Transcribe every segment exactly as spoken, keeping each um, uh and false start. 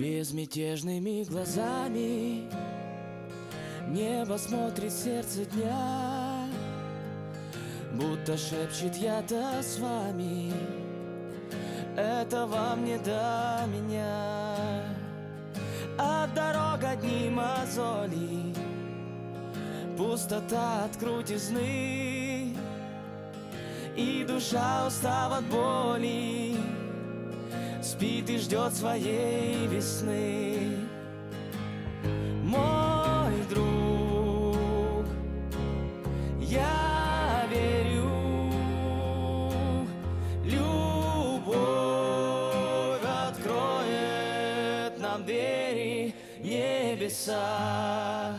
Безмятежными глазами небо смотрит сердце дня, будто шепчет: я-то с вами, это вам не до меня. А дорога одни мозоли, пустота от крутизны, и душа устав от боли, спит и ждет своей весны. Мой друг, я верю, любовь откроет нам двери небеса.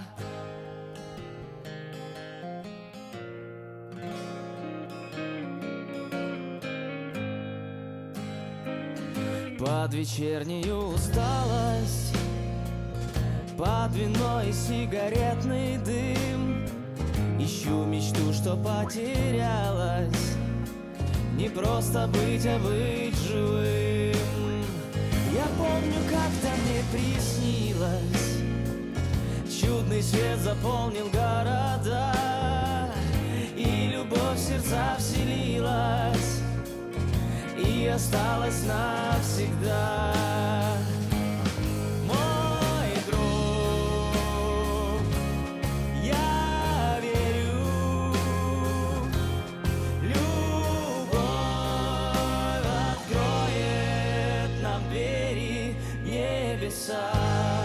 Под вечернюю усталость, под вино и сигаретный дым, ищу мечту, что потерялась. Не просто быть, а быть живым. Я помню, как-то мне приснилось, чудный свет заполнил города, и любовь в сердца вселилась и осталась навсегда. Мой друг, я верю, любовь откроет нам двери небеса.